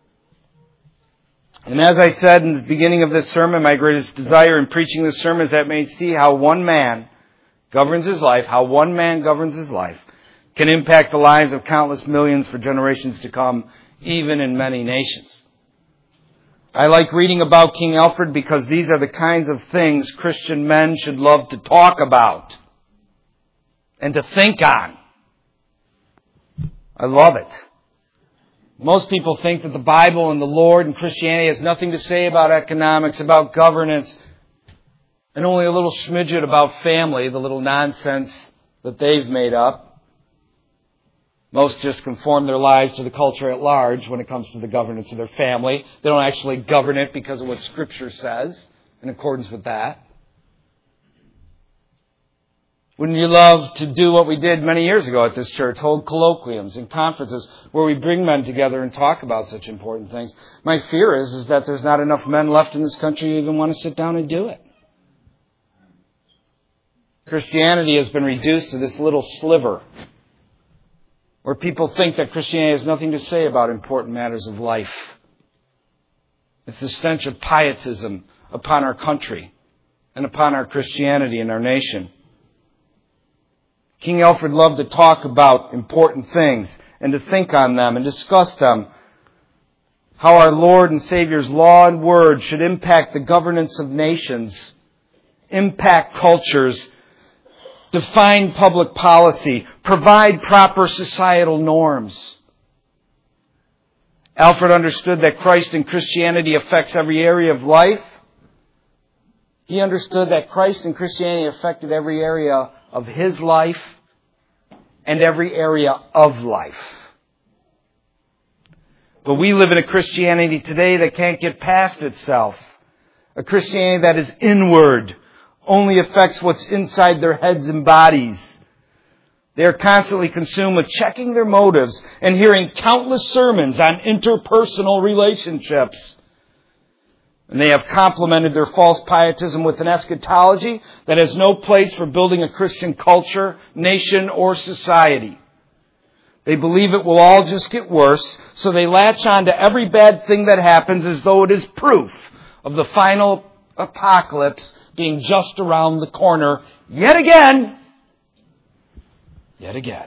And as I said in the beginning of this sermon, my greatest desire in preaching this sermon is that I may see how one man governs his life, how one man governs his life, can impact the lives of countless millions for generations to come, even in many nations. I like reading about King Alfred because these are the kinds of things Christian men should love to talk about and to think on. I love it. Most people think that the Bible and the Lord and Christianity has nothing to say about economics, about governance, and only a little smidget about family, the little nonsense that they've made up. Most just conform their lives to the culture at large when it comes to the governance of their family. They don't actually govern it because of what Scripture says in accordance with that. Wouldn't you love to do what we did many years ago at this church, hold colloquiums and conferences where we bring men together and talk about such important things? My fear is, is that there's not enough men left in this country who even want to sit down and do it. Christianity has been reduced to this little sliver where people think that Christianity has nothing to say about important matters of life. It's the stench of pietism upon our country and upon our Christianity and our nation. King Alfred loved to talk about important things and to think on them and discuss them. How our Lord and Savior's law and word should impact the governance of nations, impact cultures, define public policy, provide proper societal norms. Alfred understood that Christ and Christianity affects every area of life. He understood that Christ and Christianity affected every area of his life and every area of life. But we live in a Christianity today that can't get past itself. A Christianity that is inward, only affects what's inside their heads and bodies. They are constantly consumed with checking their motives and hearing countless sermons on interpersonal relationships. And they have complemented their false pietism with an eschatology that has no place for building a Christian culture, nation, or society. They believe it will all just get worse, so they latch on to every bad thing that happens as though it is proof of the final apocalypse being just around the corner yet again. Yet again.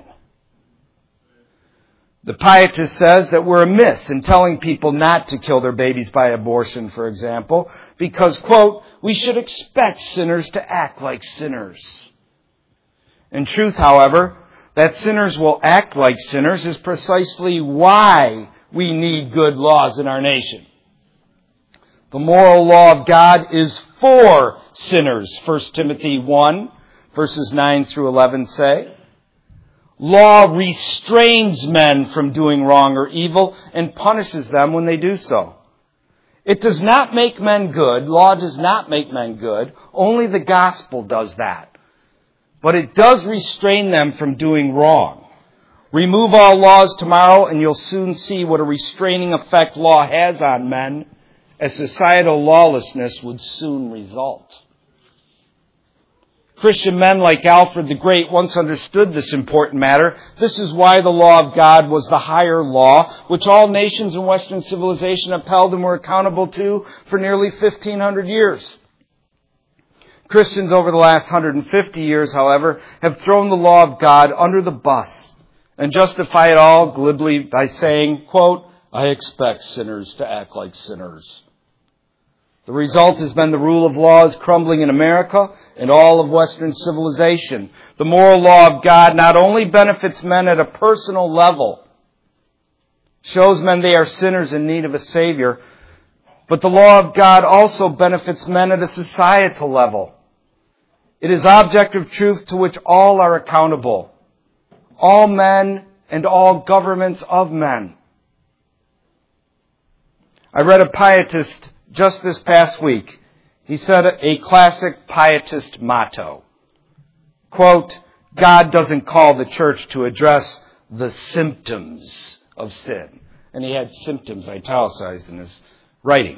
The pietist says that we're amiss in telling people not to kill their babies by abortion, for example, because, quote, we should expect sinners to act like sinners. In truth, however, that sinners will act like sinners is precisely why we need good laws in our nation. The moral law of God is for sinners, First Timothy one, verses nine through eleven say. Law restrains men from doing wrong or evil and punishes them when they do so. It does not make men good. Law does not make men good. Only the gospel does that. But it does restrain them from doing wrong. Remove all laws tomorrow and you'll soon see what a restraining effect law has on men, as societal lawlessness would soon result. Christian men like Alfred the Great once understood this important matter. This is why the law of God was the higher law, which all nations in Western civilization upheld and were accountable to for nearly fifteen hundred years. Christians over the last one hundred fifty years, however, have thrown the law of God under the bus and justify it all glibly by saying, quote, I expect sinners to act like sinners. The result has been the rule of law is crumbling in America and all of Western civilization. The moral law of God not only benefits men at a personal level, shows men they are sinners in need of a Savior, but the law of God also benefits men at a societal level. It is objective truth to which all are accountable. All men and all governments of men. I read a pietist just this past week. He said a classic pietist motto. Quote, God doesn't call the church to address the symptoms of sin. And he had symptoms italicized in his writing.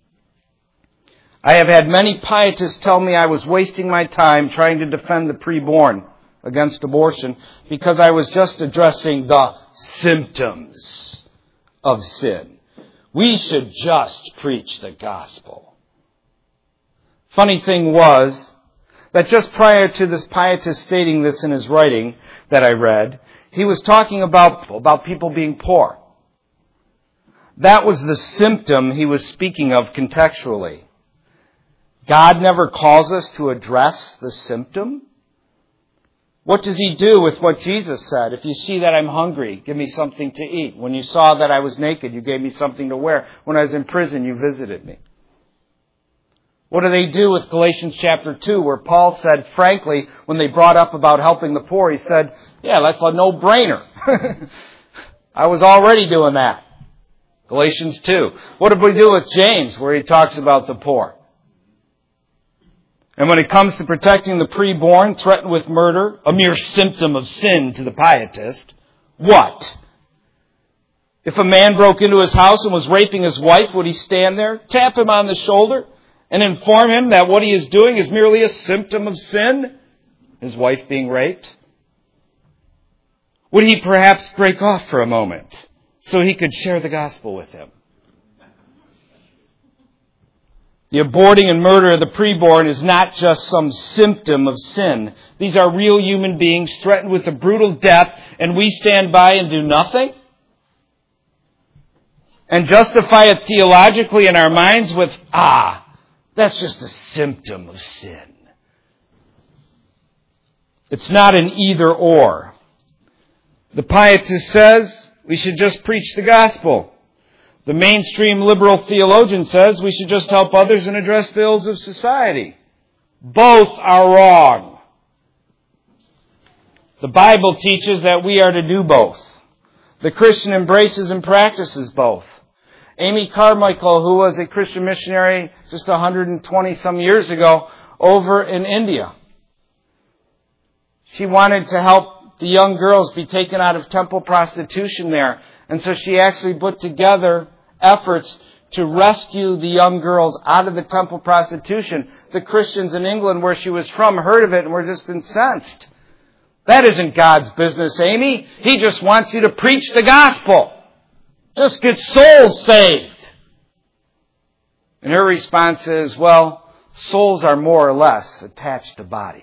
I have had many pietists tell me I was wasting my time trying to defend the preborn against abortion because I was just addressing the symptoms of sin. We should just preach the gospel. Funny thing was that just prior to this pietist stating this in his writing that I read, he was talking about, about people being poor. That was the symptom he was speaking of contextually. God never calls us to address the symptom. What does he do with what Jesus said? If you see that I'm hungry, give me something to eat. When you saw that I was naked, you gave me something to wear. When I was in prison, you visited me. What do they do with Galatians chapter two, where Paul said, frankly, when they brought up about helping the poor, he said, yeah, that's a no-brainer. I was already doing that. Galatians two. What did we do with James, where he talks about the poor? And when it comes to protecting the preborn threatened with murder, a mere symptom of sin to the pietist, what? If a man broke into his house and was raping his wife, would he stand there, tap him on the shoulder, and inform him that what he is doing is merely a symptom of sin, his wife being raped? Would he perhaps break off for a moment so he could share the gospel with him? The aborting and murder of the preborn is not just some symptom of sin. These are real human beings threatened with a brutal death, and we stand by and do nothing? And justify it theologically in our minds with, ah, that's just a symptom of sin. It's not an either or. The pietist says we should just preach the gospel. The mainstream liberal theologian says we should just help others and address the ills of society. Both are wrong. The Bible teaches that we are to do both. The Christian embraces and practices both. Amy Carmichael, who was a Christian missionary just one hundred twenty some years ago over in India, she wanted to help the young girls be taken out of temple prostitution there. And so she actually put together efforts to rescue the young girls out of the temple prostitution. The Christians in England, where she was from, heard of it and were just incensed. That isn't God's business, Amy. He just wants you to preach the gospel. Just get souls saved. And her response is, well, souls are more or less attached to bodies.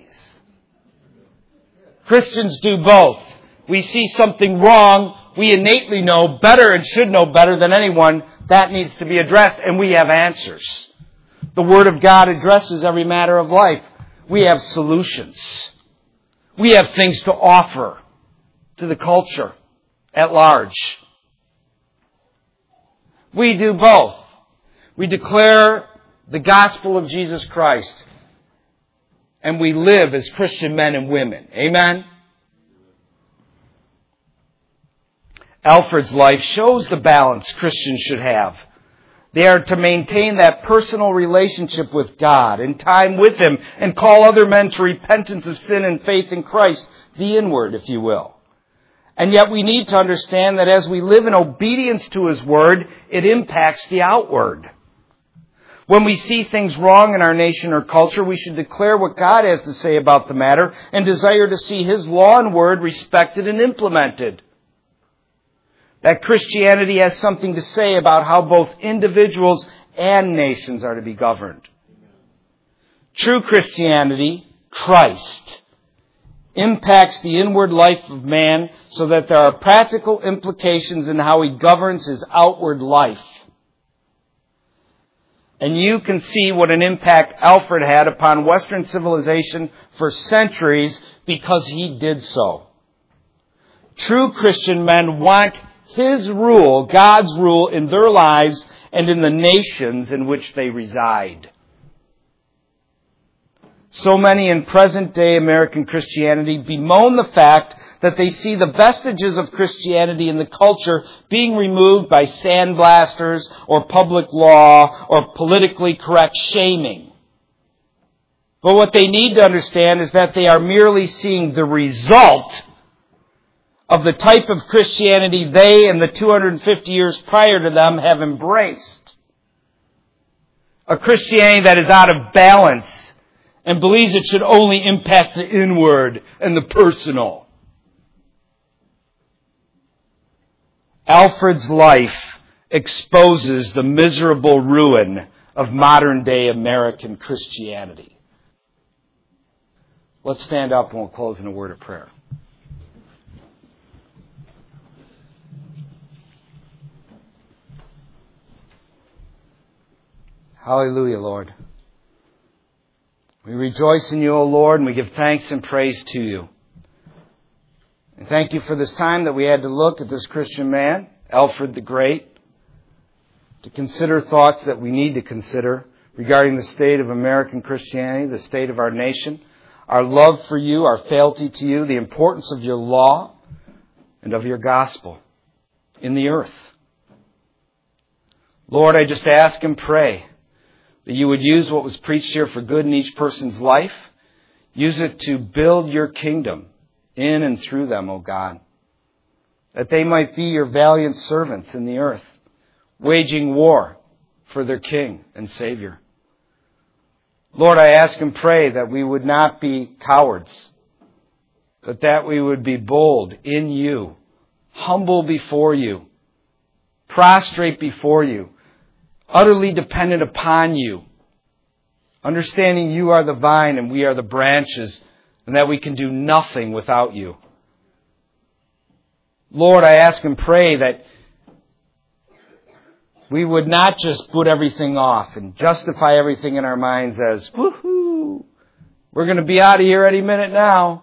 Christians do both. We see something wrong, we innately know better and should know better than anyone. That needs to be addressed, and we have answers. The Word of God addresses every matter of life. We have solutions. We have things to offer to the culture at large. We do both. We declare the gospel of Jesus Christ, and we live as Christian men and women. Amen? Alfred's life shows the balance Christians should have. They are to maintain that personal relationship with God and time with Him and call other men to repentance of sin and faith in Christ, the inward, if you will. And yet we need to understand that as we live in obedience to His Word, it impacts the outward. When we see things wrong in our nation or culture, we should declare what God has to say about the matter and desire to see His law and Word respected and implemented. That Christianity has something to say about how both individuals and nations are to be governed. True Christianity, Christ, impacts the inward life of man so that there are practical implications in how he governs his outward life. And you can see what an impact Alfred had upon Western civilization for centuries because he did so. True Christian men want His rule, God's rule, in their lives and in the nations in which they reside. So many in present-day American Christianity bemoan the fact that they see the vestiges of Christianity in the culture being removed by sandblasters or public law or politically correct shaming. But what they need to understand is that they are merely seeing the result of the type of Christianity they and the two hundred fifty years prior to them have embraced. A Christianity that is out of balance and believes it should only impact the inward and the personal. Alfred's life exposes the miserable ruin of modern-day American Christianity. Let's stand up and we'll close in a word of prayer. Hallelujah, Lord. We rejoice in you, O Lord, and we give thanks and praise to you. And thank you for this time that we had to look at this Christian man, Alfred the Great, to consider thoughts that we need to consider regarding the state of American Christianity, the state of our nation, our love for you, our fealty to you, the importance of your law and of your gospel in the earth. Lord, I just ask and pray That you would use what was preached here for good in each person's life. Use it to build your kingdom in and through them, O God. That they might be your valiant servants in the earth, waging war for their King and Savior. Lord, I ask and pray that we would not be cowards, but that we would be bold in you, humble before you, prostrate before you, utterly dependent upon you, understanding you are the vine and we are the branches, and that we can do nothing without you. Lord, I ask and pray that we would not just put everything off and justify everything in our minds as, woohoo, we're going to be out of here any minute now.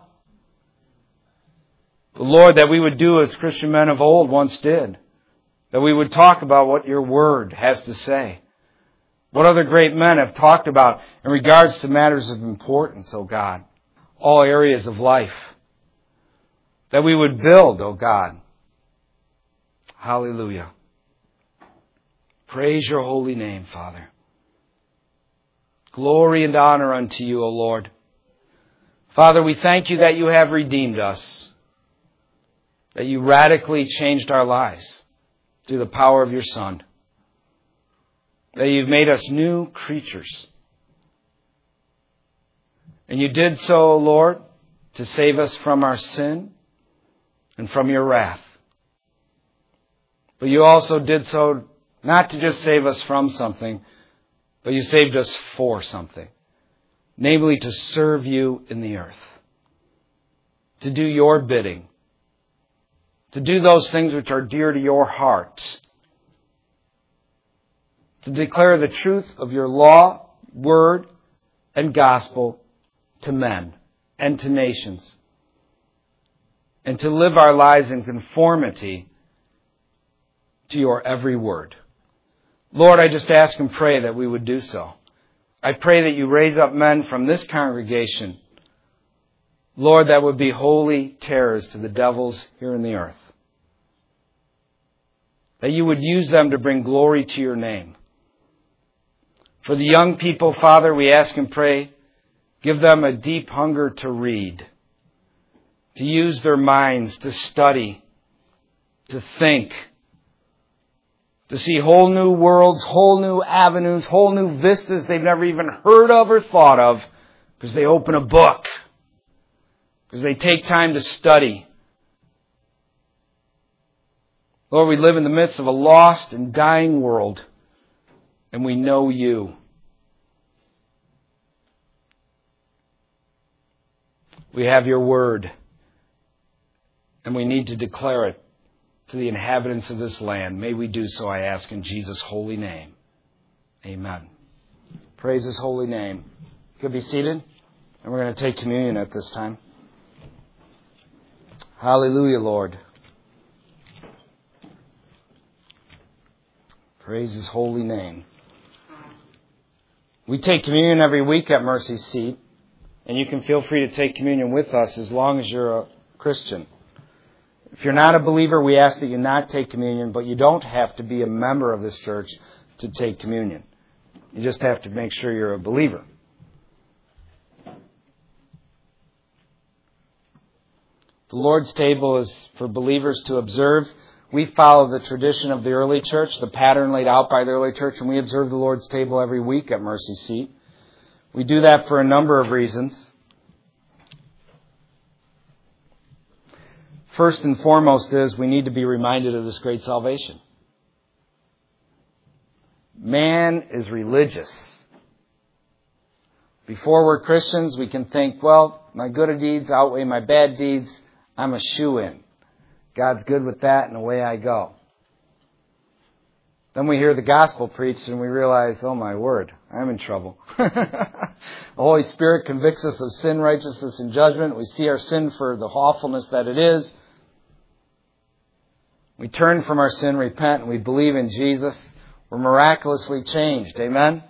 But Lord, that we would do as Christian men of old once did. That we would talk about what your word has to say. What other great men have talked about in regards to matters of importance, O God. All areas of life. That we would build, O God. Hallelujah. Praise your holy name, Father. Glory and honor unto you, O Lord. Father, we thank you that you have redeemed us. That you radically changed our lives through the power of your Son. That you've made us new creatures. And you did so, O Lord, to save us from our sin and from your wrath. But you also did so not to just save us from something, but you saved us for something. Namely, to serve you in the earth. To do your bidding. To do those things which are dear to your heart. To declare the truth of your law, word, and gospel to men and to nations. And to live our lives in conformity to your every word. Lord, I just ask and pray that we would do so. I pray that you raise up men from this congregation, Lord, that would be holy terrors to the devils here in the earth. That you would use them to bring glory to your name. For the young people, Father, we ask and pray, give them a deep hunger to read, to use their minds, to study, to think, to see whole new worlds, whole new avenues, whole new vistas they've never even heard of or thought of, because they open a book, because they take time to study. Lord, we live in the midst of a lost and dying world, and we know you. We have your word, and we need to declare it to the inhabitants of this land. May we do so, I ask, in Jesus' holy name. Amen. Praise his holy name. You can be seated, and we're going to take communion at this time. Hallelujah, Lord. Praise his holy name. We take communion every week at Mercy Seat, and you can feel free to take communion with us as long as you're a Christian. If you're not a believer, we ask that you not take communion, but you don't have to be a member of this church to take communion. You just have to make sure you're a believer. The Lord's table is for believers to observe. We follow the tradition of the early church, the pattern laid out by the early church, and we observe the Lord's table every week at Mercy Seat. We do that for a number of reasons. First and foremost is we need to be reminded of this great salvation. Man is religious. Before we're Christians, we can think, well, my good deeds outweigh my bad deeds. I'm a shoo-in. God's good with that, and away I go. Then we hear the gospel preached, and we realize, oh my word, I'm in trouble. The Holy Spirit convicts us of sin, righteousness, and judgment. We see our sin for the awfulness that it is. We turn from our sin, repent, and we believe in Jesus. We're miraculously changed. Amen?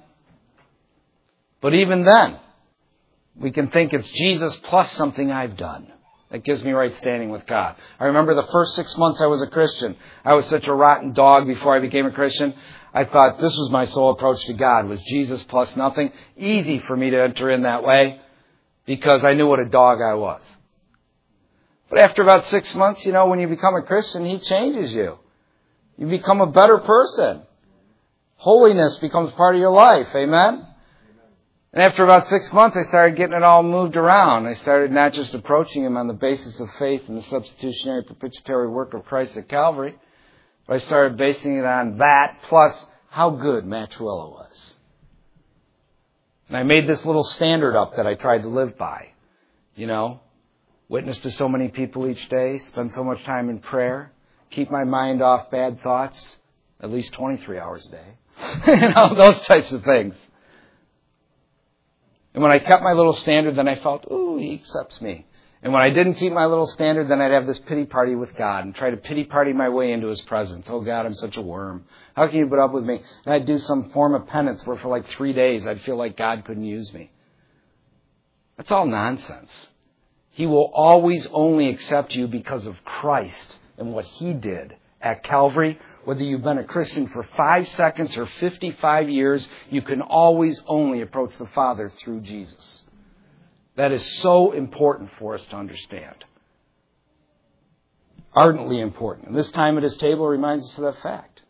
But even then, we can think it's Jesus plus something I've done. That gives me right standing with God. I remember the first six months I was a Christian. I was such a rotten dog before I became a Christian. I thought this was my sole approach to God, was Jesus plus nothing. Easy for me to enter in that way because I knew what a dog I was. But after about six months, you know, when you become a Christian, He changes you. You become a better person. Holiness becomes part of your life. Amen? And after about six months, I started getting it all moved around. I started not just approaching Him on the basis of faith and the substitutionary propitiatory work of Christ at Calvary, but I started basing it on that plus how good Matt Trewhella was. And I made this little standard up that I tried to live by. You know, witness to so many people each day, spend so much time in prayer, keep my mind off bad thoughts at least twenty-three hours a day. You know, those types of things. And when I kept my little standard, then I felt, ooh, He accepts me. And when I didn't keep my little standard, then I'd have this pity party with God and try to pity party my way into His presence. Oh, God, I'm such a worm. How can You put up with me? And I'd do some form of penance where for like three days I'd feel like God couldn't use me. That's all nonsense. He will always only accept you because of Christ and what He did at Calvary. Whether you've been a Christian for five seconds or fifty-five years, you can always only approach the Father through Jesus. That is so important for us to understand. Ardently important. And this time at His table reminds us of that fact.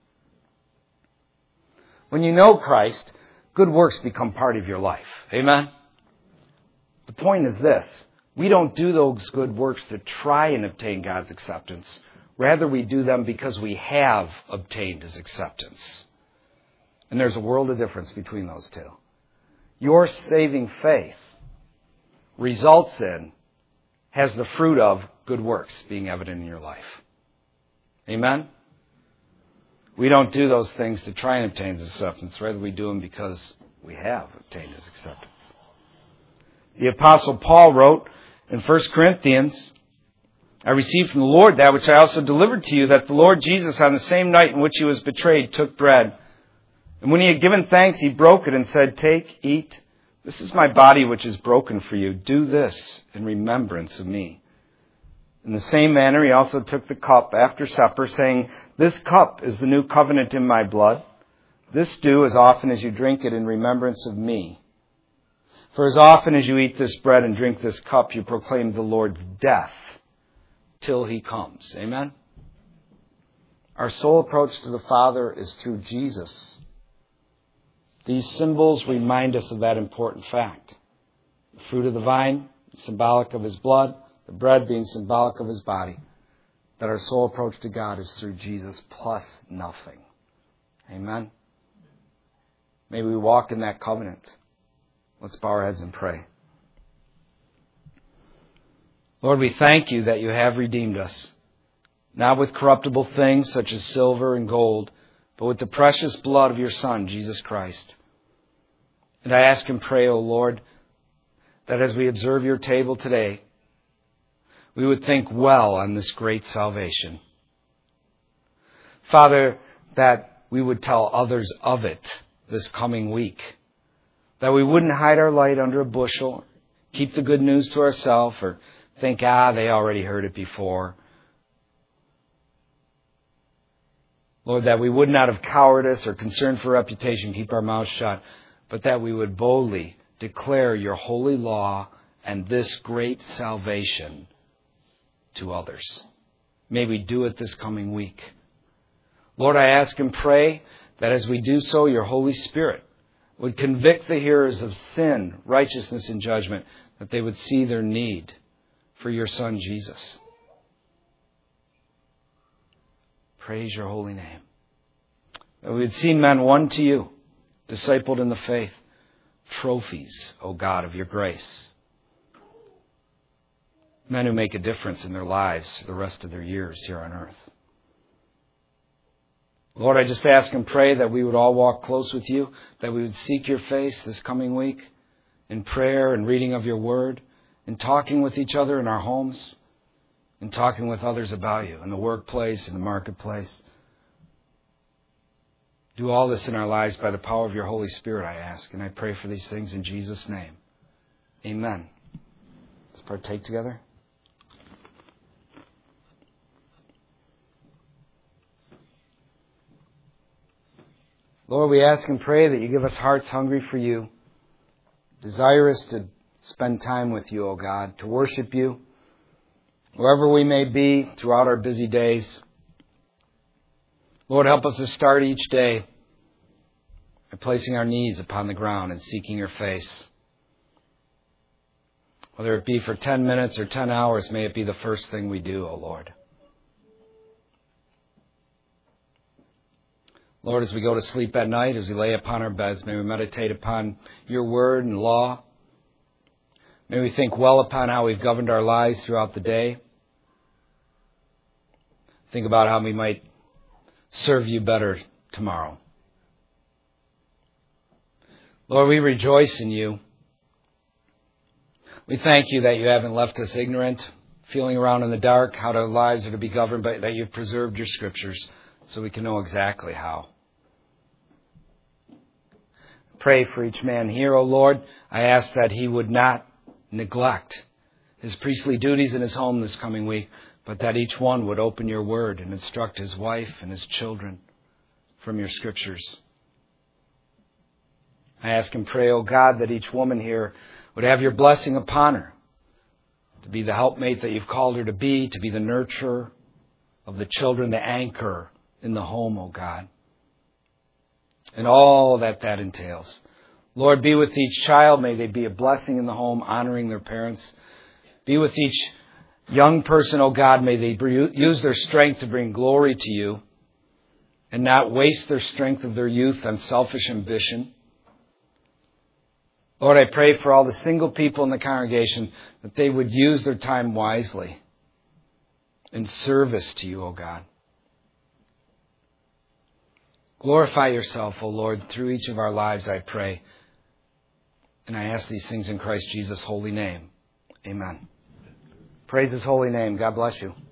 When you know Christ, good works become part of your life. Amen? The point is this. We don't do those good works to try and obtain God's acceptance. Rather, we do them because we have obtained His acceptance. And there's a world of difference between those two. Your saving faith results in, has the fruit of good works being evident in your life. Amen? We don't do those things to try and obtain His acceptance. Rather, we do them because we have obtained His acceptance. The Apostle Paul wrote in First Corinthians, I received from the Lord that which I also delivered to you, that the Lord Jesus, on the same night in which He was betrayed, took bread. And when He had given thanks, He broke it and said, take, eat. This is my body which is broken for you. Do this in remembrance of me. In the same manner, He also took the cup after supper, saying, this cup is the new covenant in my blood. This do as often as you drink it in remembrance of me. For as often as you eat this bread and drink this cup, you proclaim the Lord's death till He comes. Amen? Our sole approach to the Father is through Jesus. These symbols remind us of that important fact. The fruit of the vine, symbolic of His blood, the bread being symbolic of His body. That our sole approach to God is through Jesus plus nothing. Amen? May we walk in that covenant. Let's bow our heads and pray. Lord, we thank You that You have redeemed us, not with corruptible things such as silver and gold, but with the precious blood of Your Son, Jesus Christ. And I ask and pray, O Lord, that as we observe Your table today, we would think well on this great salvation. Father, that we would tell others of it this coming week, that we wouldn't hide our light under a bushel, keep the good news to ourselves, or think, ah, they already heard it before. Lord, that we would not have cowardice or concern for reputation keep our mouths shut, but that we would boldly declare Your holy law and this great salvation to others. May we do it this coming week. Lord, I ask and pray that as we do so, Your Holy Spirit would convict the hearers of sin, righteousness, and judgment, that they would see their need for Your Son, Jesus. Praise Your holy name. That we would see men won to You, discipled in the faith, trophies, O God, of Your grace. Men who make a difference in their lives for the rest of their years here on earth. Lord, I just ask and pray that we would all walk close with You, that we would seek Your face this coming week in prayer and reading of Your word, in talking with each other in our homes, in talking with others about You in the workplace, in the marketplace. Do all this in our lives by the power of Your Holy Spirit, I ask. And I pray for these things in Jesus' name. Amen. Let's partake together. Lord, we ask and pray that you give us hearts hungry for you, desirous to spend time with you, O God, to worship you, wherever we may be throughout our busy days. Lord, help us to start each day by placing our knees upon the ground and seeking your face. Whether it be for ten minutes or ten hours, may it be the first thing we do, O Lord. Lord, as we go to sleep at night, as we lay upon our beds, may we meditate upon your word and law. May we think well upon how we've governed our lives throughout the day. Think about how we might serve you better tomorrow. Lord, we rejoice in you. We thank you that you haven't left us ignorant, feeling around in the dark, how our lives are to be governed, but that you've preserved your scriptures so we can know exactly how. Pray for each man here, O Lord. I ask that he would not neglect his priestly duties in his home this coming week, but that each one would open your word and instruct his wife and his children from your scriptures. I ask and pray, O God, that each woman here would have your blessing upon her, to be the helpmate that you've called her to be, to be the nurturer of the children, the anchor in the home, O God, and all that that entails. Lord, be with each child. May they be a blessing in the home, honoring their parents. Be with each young person, O God. May they use their strength to bring glory to you and not waste their strength of their youth on selfish ambition. Lord, I pray for all the single people in the congregation that they would use their time wisely in service to you, O God. Glorify yourself, O Lord, through each of our lives, I pray. And I ask these things in Christ Jesus' holy name. Amen. Praise his holy name. God bless you.